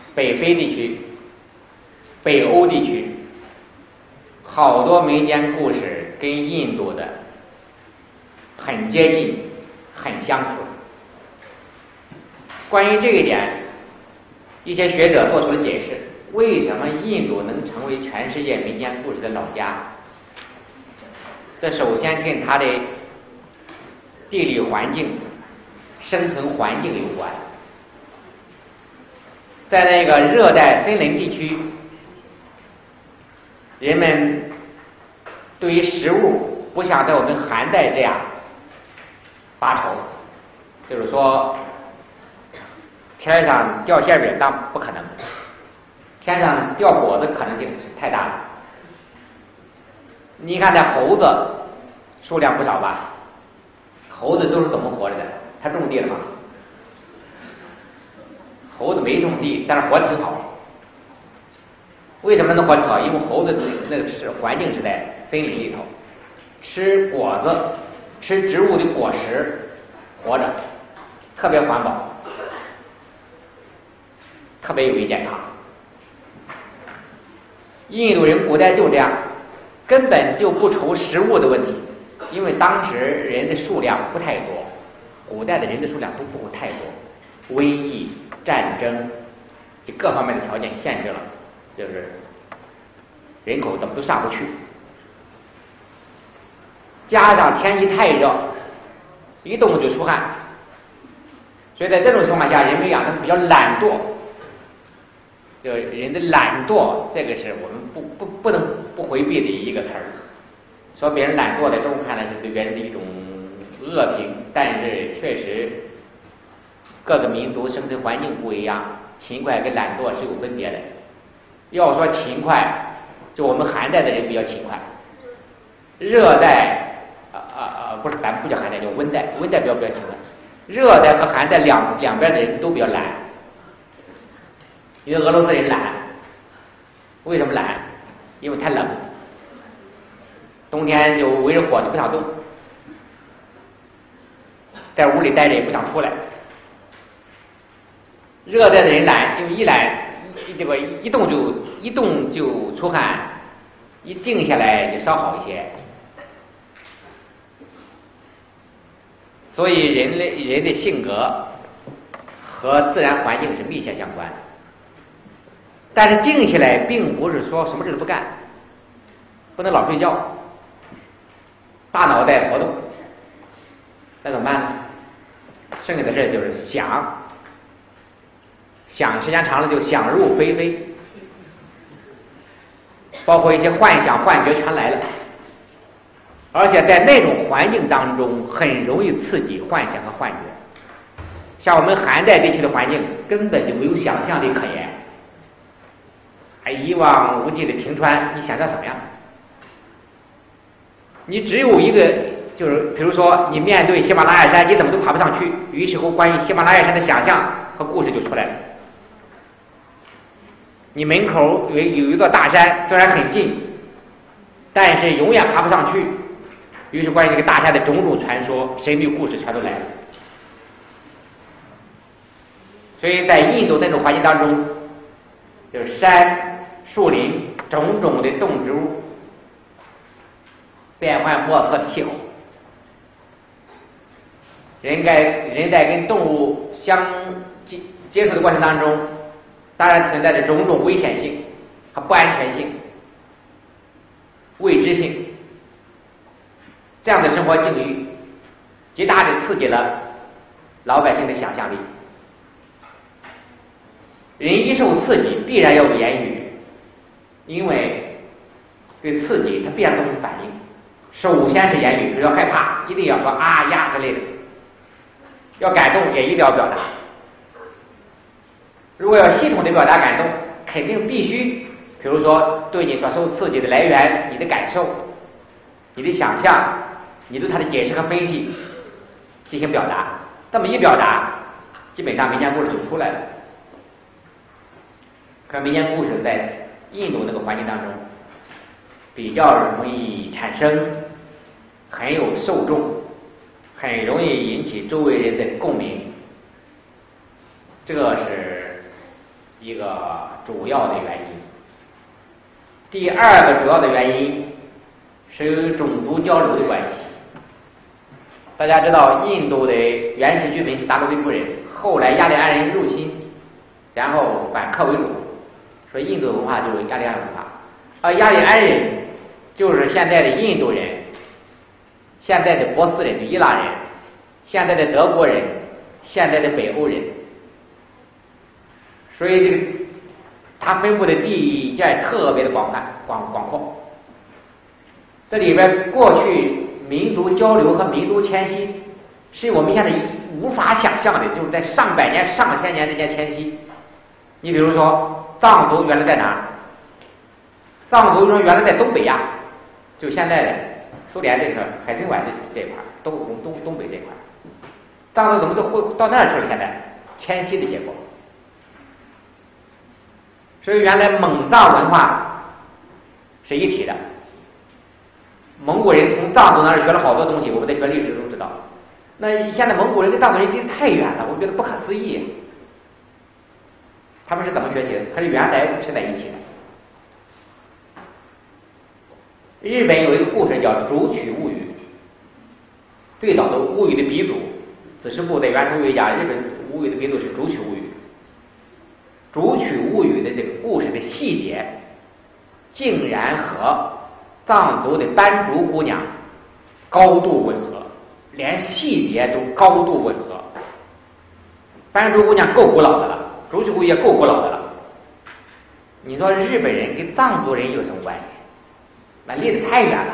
北非地区、北欧地区，好多民间故事跟印度的很接近、很相似。关于这一点，一些学者做出了解释：为什么印度能成为全世界民间故事的老家？这首先跟它的地理环境、生存环境有关。在那个热带森林地区，人们对于食物不像在我们寒带这样发愁，就是说天上掉馅饼当不可能，天上掉果子可能性是太大了。你看这猴子数量不少吧？猴子都是怎么活着的？它种地了吗？猴子没种地，但是活得挺好。为什么能活得好？因为猴子那个是环境是在森林里头，吃果子、吃植物的果实活着，特别环保，特别有益健康。印度人古代就这样，根本就不愁食物的问题，因为当时人的数量不太多，古代的人的数量都不会太多，瘟疫、战争，这各方面的条件限制了，就是人口怎么都上不去，加上天气太热，一动就出汗，所以在这种情况下，人们养成比较懒惰。就人的懒惰，这个是我们不能不回避的一个词儿。说别人懒惰，在中国看来是对别人的一种恶评，但是确实各个民族生存环境不一样，勤快跟懒惰是有分别的。要说勤快，就我们寒带的人比较勤快，热带不是，咱们不叫寒带，叫温带，温带比较勤快。热带和寒带两边的人都比较懒。因为俄罗斯人懒，为什么懒？因为太冷，冬天就围着火就不想动，在屋里待着也不想出来。热带的人懒，因为一懒，这个一动就出汗，一静下来就稍好一些。所以人的性格和自然环境是密切相关的。但是静下来并不是说什么事都不干，不能老睡觉，大脑袋活动，那怎么办呢？剩下的事就是想时间长了就想入非非，包括一些幻想幻觉全来了，而且在那种环境当中很容易刺激幻想和幻觉。像我们寒带地区的环境根本就没有想象力可言，还一望无际的平川，你想象什么样？你只有一个，就是比如说你面对喜马拉雅山，你怎么都爬不上去，于是乎关于喜马拉雅山的想象和故事就出来了。你门口有一座大山，虽然很近，但是永远爬不上去，于是关于这个大山的种种传说、神秘故事全都来了。所以在印度那种环境当中，就是山、树林、种种的动植物，变幻莫测的气候，人在跟动物接触的过程当中，当然存在着种种危险性和不安全性、未知性。这样的生活境遇，极大地刺激了老百姓的想象力。人一受刺激，必然要有言语，因为对刺激它必然都是反应。首先是言语，比如说害怕，一定要说啊呀之类的；要感动，也一定要表达。如果要系统的表达感动，肯定必须，比如说对你所受刺激的来源、你的感受、你的想象、你对它的解释和分析进行表达。这么一表达，基本上民间故事就出来了。可是民间故事在印度那个环境当中比较容易产生，很有受众，很容易引起周围人的共鸣。这是一个主要的原因。第二个主要的原因是与种族交流的关系。大家知道，印度的原始居民是达罗维夫人，后来雅利安人入侵，然后反客为主，所以印度文化就是雅利安文化。而雅利安人就是现在的印度人、现在的波斯人、伊朗人、现在的德国人、现在的北欧人。所以这个它分布的地界特别的广阔。这里边过去民族交流和民族迁徙是我们现在无法想象的，就是在上百年、上千年之间迁徙。你比如说，藏族原来在哪儿？藏族原来在东北亚，就现在的苏联这块海参崴这块，东北这块，藏族怎么都会到那儿去了？现在迁徙的结果。所以原来蒙藏文化是一体的。蒙古人从藏族那儿学了好多东西，我们在学历史都知道。那现在蒙古人跟藏族人离得太远了，我觉得不可思议。他们是怎么学习的？可是原来是在一起的。日本有一个故事叫《竹取物语》，最早的物语的鼻祖，子时部在原著里讲，日本物语的鼻祖是竹取物语。竹取物语的这个故事的细节，竟然和藏族的班竹姑娘高度吻合，连细节都高度吻合。班竹姑娘够古老的了，竹取物语也够古老的了。你说日本人跟藏族人有什么关系？那离得太远了。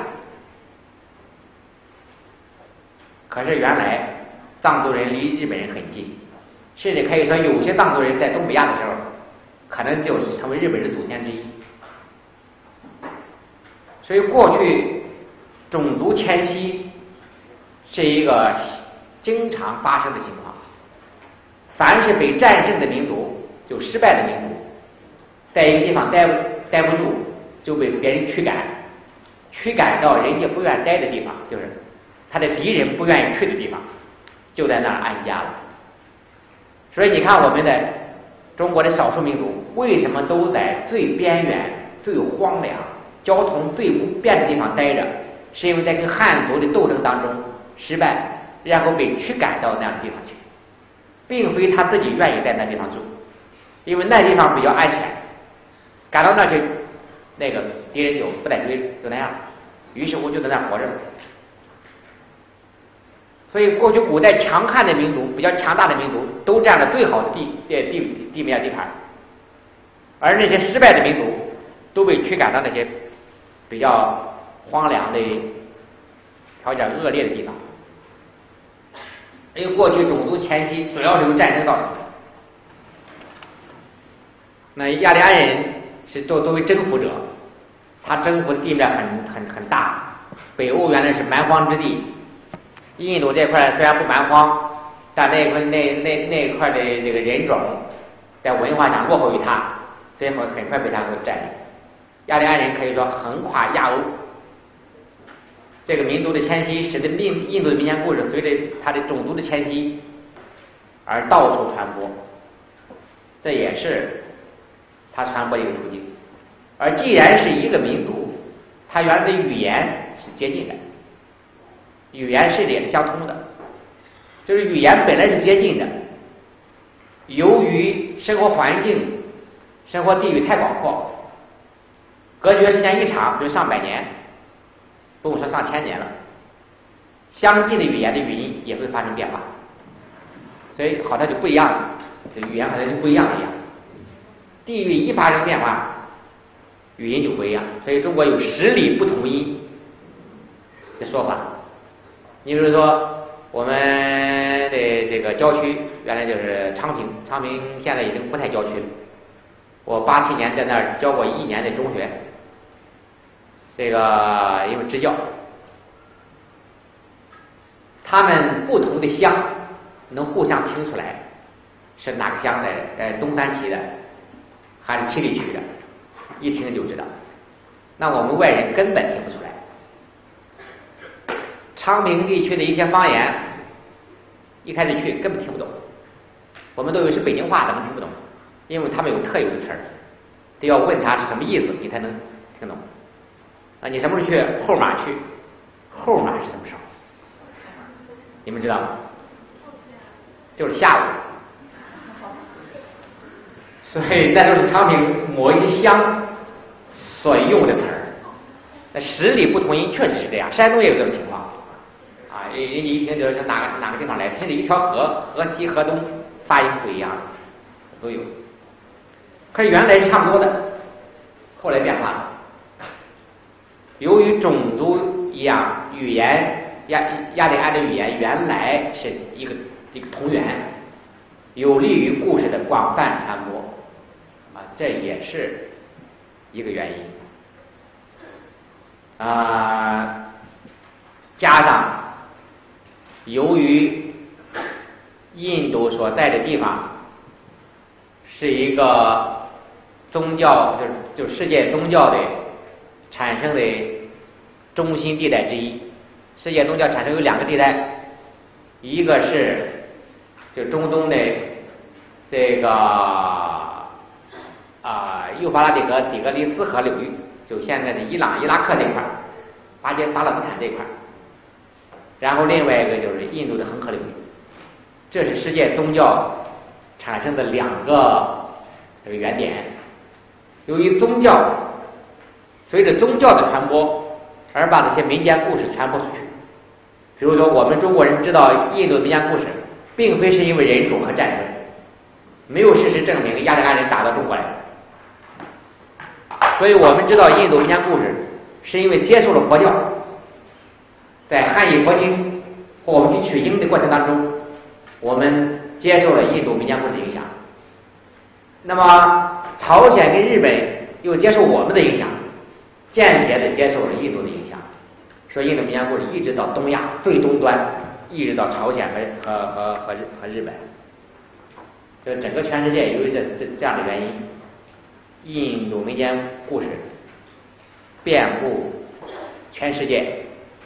可是原来藏族人离日本人很近，甚至可以说有些藏族人在东北亚的时候，可能就成为日本人祖先之一。所以过去种族迁徙是一个经常发生的情况。凡是被战胜的民族，就失败的民族，在一个地方待不住，就被别人驱赶到人家不愿待的地方，就是他的敌人不愿意去的地方，就在那儿安家了。所以你看，我们的中国的少数民族为什么都在最边缘、最荒凉、交通最不便的地方待着，是因为在跟汉族的斗争当中失败，然后被驱赶到那样的地方去，并非他自己愿意在那地方住，因为那地方比较安全，赶到那去，那个敌人就不再追，就那样，于是乎就在那活着。所以过去古代强悍的民族、比较强大的民族都占了最好的地面地盘，而那些失败的民族都被驱赶到那些比较荒凉的、条件恶劣的地方。因为过去种族迁徙主要是由战争造成的。那雅利安人是作为征服者，他征服的地面很大，北欧原来是蛮荒之地。印度这块虽然不蛮荒，但那块的这个人种在文化上落后于他，所以很快被他所占领。雅利安人可以说横跨亚欧，这个民族的迁徙使得印度的民间故事随着它的种族的迁徙而到处传播，这也是它传播的一个途径。而既然是一个民族，它原来的语言是接近的，语言甚至也是相通的，就是语言本来是接近的，由于生活环境、生活地域太广阔，隔绝时间一长，就上百年，不用说上千年了，相近的语言的语音也会发生变化，所以好像就不一样了，这语言好像就不一样一样。地域一发生变化，语音就不一样，所以中国有10里不同音的说法。你比如说我们的这个郊区原来就是昌平现在已经不太郊区了。我87年在那儿教过1年的中学，这个因为支教，他们不同的乡能互相听出来是哪个乡的，东三旗的还是七里区的，一听就知道。那我们外人根本听不出来。昌平地区的一些方言，一开始去根本听不懂，我们都以为是北京话，怎么听不懂？ 因为他们有特有的词儿，得要问他是什么意思，你才能听懂。啊，你什么时候去后马去？后马是什么时候？你们知道吗？就是下午。所以那都是昌平某一些乡所用的词儿。那十里不同音确实是这样，山东也有这种情况。啊，你一听就是哪个地方来的，甚至一条河西河东发音不一样，都有。可是原来是差不多的，后来变化了。由于种族一样，语言雅利安的语言原来是一个同源，有利于故事的广泛传播，啊，这也是一个原因。加上由于印度所在的地方是一个宗教，就是世界宗教的产生的中心地带之一。世界宗教产生有2个地带，一个是就中东的这个幼发拉底格里斯河流域，就现在的伊朗、伊拉克这块，巴勒斯坦这块。然后另外一个就是印度的恒河流域，这是世界宗教产生的2个这个原点。由于随着宗教的传播而把这些民间故事传播出去。比如说我们中国人知道印度民间故事，并非是因为人种和战争，没有事实证明亚利安人打到中国来，所以我们知道印度民间故事是因为接受了佛教，在汉译佛经或我们去取经的过程当中，我们接受了印度民间故事的影响。那么朝鲜跟日本又接受我们的影响，间接的接受了印度的影响，说印度民间故事一直到东亚最东端，一直到朝鲜和日本，就整个全世界由于这样的原因，印度民间故事遍布全世界。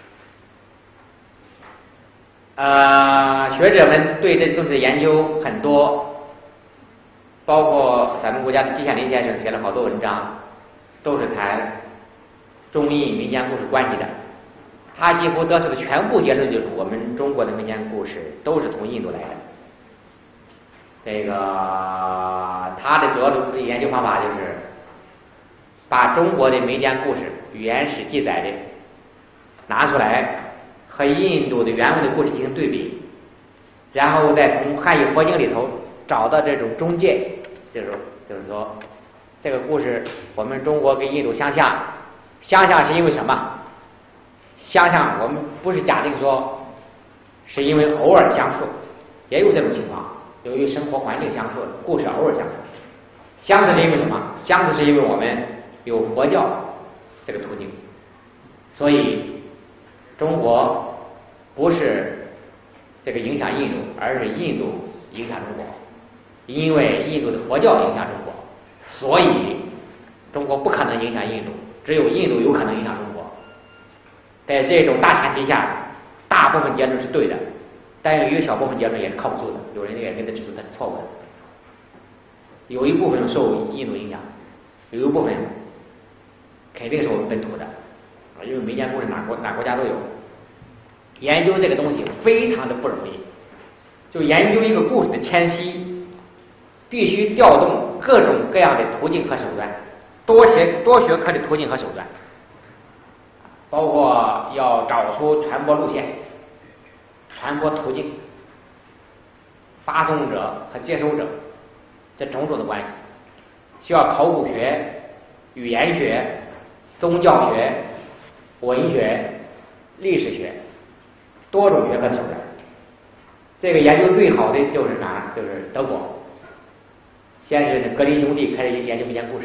学者们对这东西的研究很多，包括咱们国家的季羡林先生写了好多文章，都是谈中印民间故事关系的。他几乎得出的全部结论就是我们中国的民间故事都是从印度来的。这个他的主要的研究方法就是把中国的民间故事原始记载的拿出来，和印度的原文的故事进行对比，然后再从汉译佛经里头找到这种中介，就是说这个故事我们中国跟印度相像是因为什么？相像我们不是假定说是因为偶尔相似，也有这种情况，由于生活环境相似，故事偶尔相似。相似是因为什么？相似是因为我们有佛教这个途径，所以中国不是这个影响印度，而是印度影响中国。因为印度的佛教影响中国，所以中国不可能影响印度，只有印度有可能影响中国。在这种大前提下，大部分结论是对的，但有一个小部分结论也是靠不住的，有人也跟他指出它是错误的。有一部分受印度影响，有一部分肯定是我们本土的，因为民间故事哪国家都有。研究这个东西非常的不容易，就研究一个故事的迁徙，必须调动各种各样的途径和手段，多学科的途径和手段，包括要找出传播路线、传播途径、发送者和接收者这种种的关系，需要考古学、语言学、宗教学、文学、历史学多种学科的手段。这个研究最好的就是哪？就是德国。先是格林兄弟开始研究民间故事，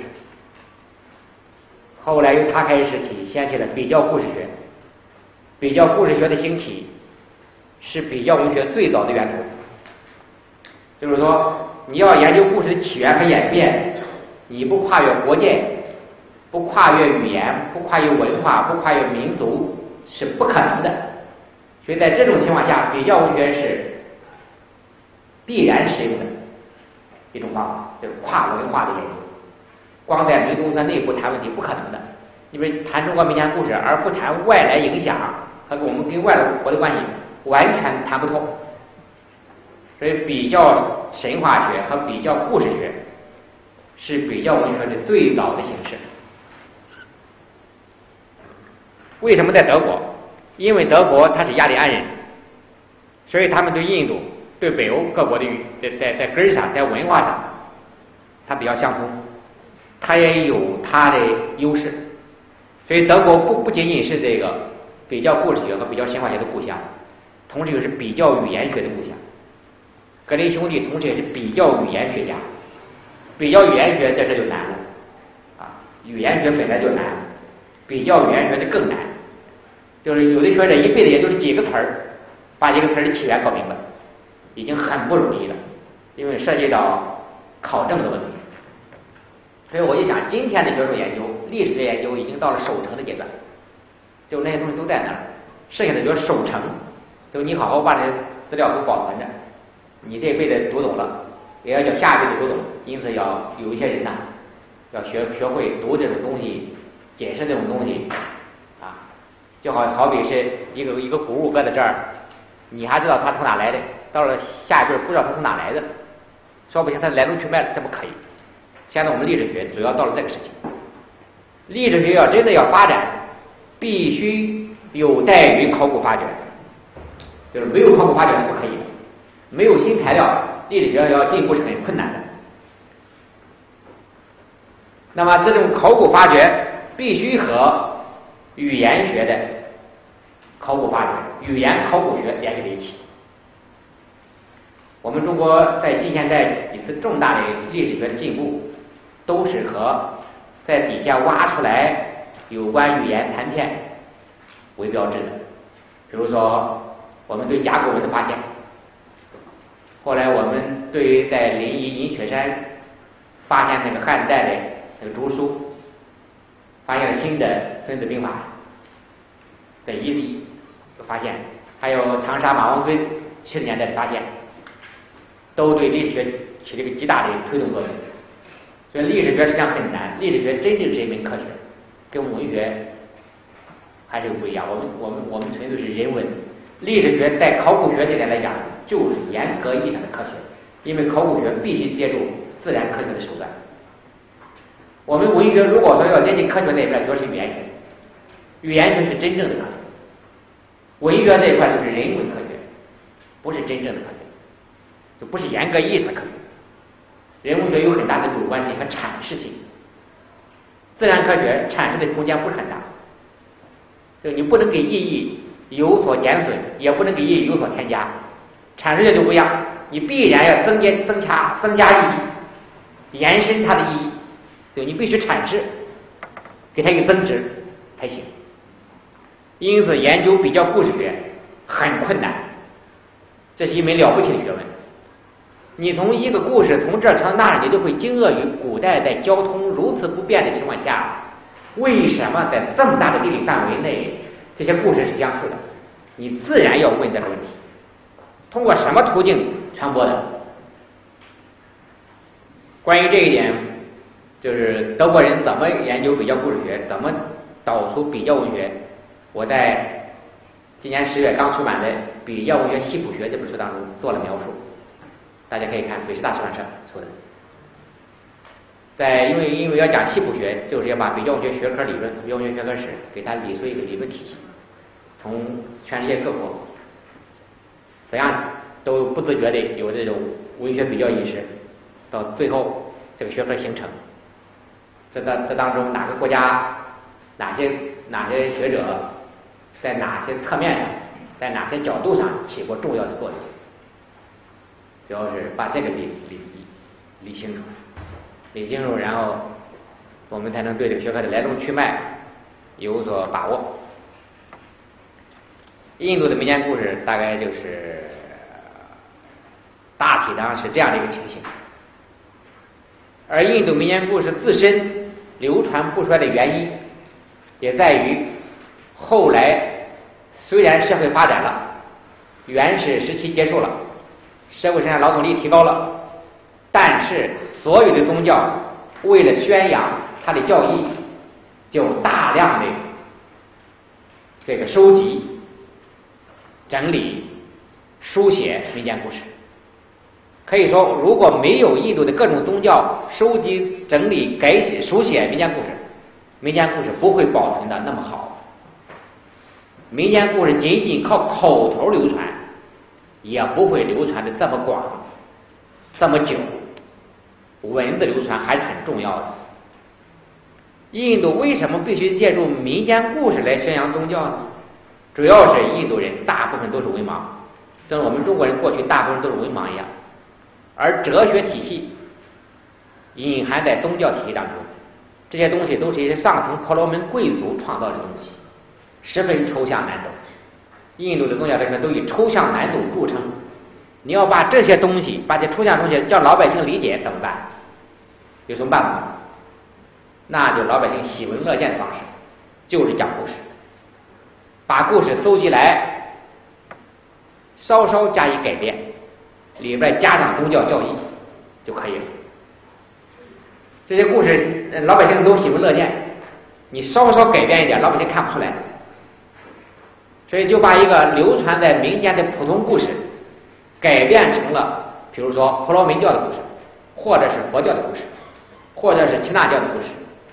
后来由他开始掀起了比较故事学。比较故事学的兴起是比较文学最早的源头。就是说，你要研究故事的起源和演变，你不跨越国界，不跨越语言，不跨越文化，不跨越民族是不可能的。所以在这种情况下，比较文学是必然使用的。 一种方法，就是跨文化的研究。光在民族文化内部谈问题不可能的，因为谈中国民间故事而不谈外来影响和我们跟外国的关系，完全谈不透。所以比较神话学和比较故事学是比较文学的最早的形式。为什么在德国？因为德国他是雅利安人，所以他们对印度、对北欧各国的在根儿上，在文化上，它比较相通，它也有它的优势。所以德国不仅仅是这个比较故事学和比较神话学的故乡，同时又是比较语言学的故乡。格林兄弟同时也是比较语言学家，比较语言学这就难了啊！语言学本来就难，比较语言学的更难。就是有的学者一辈子也就是几个词儿，把这个词儿的起源搞明白，已经很不容易了，因为涉及到考证的问题。所以我就想，今天的学术研究、历史学研究已经到了守成的阶段，就那些东西都在那儿，剩下的就是守成，就你好好把这些资料都保存着。你这辈子读懂了，也要叫下一辈子读懂。因此，要有一些人呐，要学会读这种东西，解释这种东西，啊，就好比是一个谷物搁在这儿，你还知道它从哪来的，到了下一辈不知道它从哪来的，说不清它来龙去脉，这不可以。现在我们历史学主要到了这个时期，历史学要真的要发展，必须有待于考古发掘，就是没有考古发掘是不可以的。没有新材料，历史学要进步是很困难的。那么这种考古发掘必须和语言学的考古发掘、语言考古学联系在一起。我们中国在近现代几次重大的历史学的进步，都是和在底下挖出来有关语言残片为标志的。比如说，我们对甲骨文的发现。后来我们对于在临沂银雪山发现那个汉代的那个竹书，发现了新的《孙子兵法》的一个发现，还有长沙马王堆70年代的发现，都对历史学起了一个极大的推动作用。所以历史学实际上很难，历史学真正是一门科学，跟文学还是不一样。我们纯粹是人文，历史学在考古学这点来讲，就是严格意义上的科学，因为考古学必须借助自然科学的手段。我们文学如果说要接近科学那一边，主要是语言学，语言学是真正的科学，文学这一块就是人文科学，不是真正的科学，就不是严格意义上的科学。人文学有很大的主观性和阐释性，自然科学阐释的空间不是很大，就你不能给意义有所减损，也不能给意义有所添加。阐释的就不一样，你必然要增加意义，延伸它的意义，就你必须阐释，给它一个增值才行。因此，研究比较故事学很困难，这是一门了不起的学问。你从一个故事从这儿传那儿，你就会惊愕于古代在交通如此不便的情况下，为什么在这么大的地理范围内，这些故事是相似的？你自然要问这个问题。通过什么途径传播的？关于这一点，就是德国人怎么研究比较故事学，怎么导出比较文学，我在今年10月刚出版的《比较文学系谱学》这本书当中做了描述，大家可以看北师大出版社出的。因为要讲系谱学，就是要把比较文学学科理论、比较文学学科史给它理出一个理论体系，从全世界各国怎样都不自觉的有这种文学比较意识，到最后这个学科形成。这当中哪个国家、哪些学者在哪些侧面上、在哪些角度上起过重要的作用，主要是把这个理清楚，然后我们才能对这个学科的来龙去脉有所把握。印度的民间故事大概就是大体上是这样的一个情形，而印度民间故事自身流传不衰的原因，也在于后来虽然社会发展了，原始时期结束了，社会生产劳动力提高了， 但是所有的宗教为了宣扬它的教义，就大量的这个收集、整理、书写民间故事。可以说，如果没有印度的各种宗教收集、整理、改写、书写民间故事，民间故事不会保存的那么好。民间故事仅仅靠口头流传，也不会流传的这么广、这么久。文字流传还是很重要的。印度为什么必须借助民间故事来宣扬宗教呢？主要是印度人大部分都是文盲，正如我们中国人过去大部分都是文盲一样，而哲学体系隐含在宗教体系当中，这些东西都是一些上层婆罗门贵族创造的东西，十分抽象难懂。印度的宗教哲学都以抽象难懂著称，你要把这些东西，把这抽象东西叫老百姓理解怎么办？有什么办法？那就老百姓喜闻乐见的方式，就是讲故事，把故事搜集来，稍稍加以改变，里边加上宗教教义就可以了。这些故事老百姓都喜闻乐见，你稍稍改变一点，老百姓看不出来，所以就把一个流传在民间的普通故事改变成了比如说婆罗门教的故事，或者是佛教的故事，或者是耆那教的故事。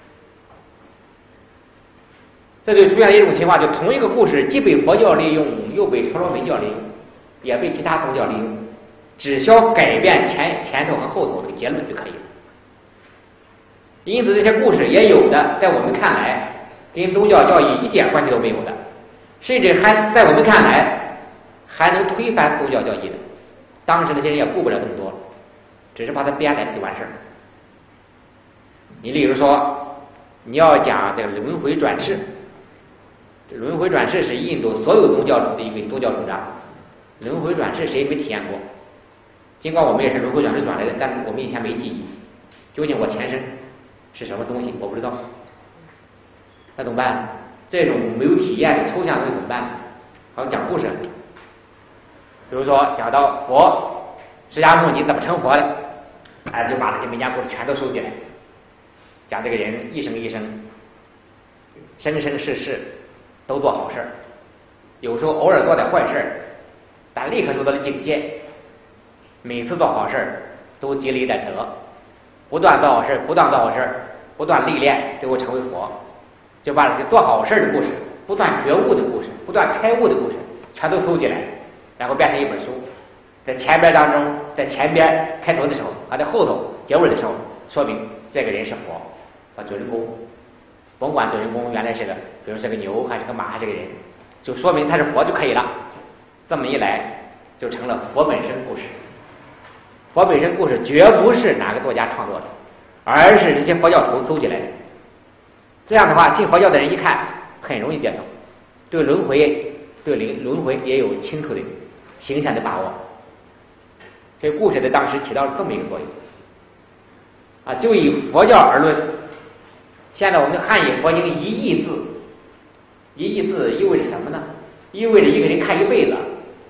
这就出现了一种情况，就同一个故事既被佛教利用，又被婆罗门教利用，也被其他宗教利用，只需要改变前头和后头的结论就可以了。因此这些故事也有的在我们看来跟宗教教义一点关系都没有的，甚至还在我们看来还能推翻宗教教义的。当时那些人也顾不了那么多了，只是把它编来就完事儿。你例如说，你要讲这个轮回转世，这轮回转世是印度所有宗教中的一位宗教主张。轮回转世谁也没体验过？尽管我们也是轮回转世转来的，但是我们以前没记忆，究竟我前生是什么东西我不知道。那怎么办？这种没有体验的抽象东西怎么办？好像讲故事，比如说讲到佛释迦牟尼怎么成佛的，就把那些民间故事全都收集来，讲这个人一生一生生生世世都做好事，有时候偶尔做点坏事，但立刻受到了警戒，每次做好事都积累点德，不断做好事，不断做好事，不断历练，最后成为佛。就把这些做好事的故事，不断觉悟的故事，不断开悟的故事全都搜集来，然后变成一本书。在前边当中，在前边开头的时候，在后头结尾的时候，说明这个人是佛，把主人公，甭管主人公原来是个，比如是个牛还是个马还是个人，就说明他是佛就可以了。这么一来，就成了佛本身故事。佛本身故事绝不是哪个作家创作的，而是这些佛教徒搜集来的。这样的话，信佛教的人一看很容易接受，对轮回也有清楚的形象的把握。所以故事在当时起到了这么一个作用。就以佛教而论，现在我们的汉译佛经一亿字，一亿字意味着什么呢？意味着一个人看一辈子，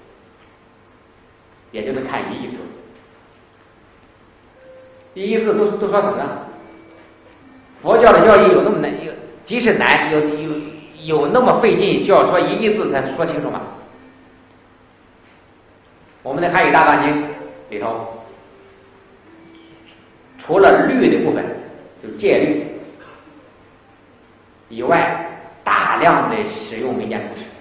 也就能看1亿字。1亿字都说什么呢？佛教的教义有那么难，即使难，有那么费劲，需要说1亿字才说清楚吗？我们的汉语大藏经里头，除了律的部分，就戒律以外，大量的使用民间故事。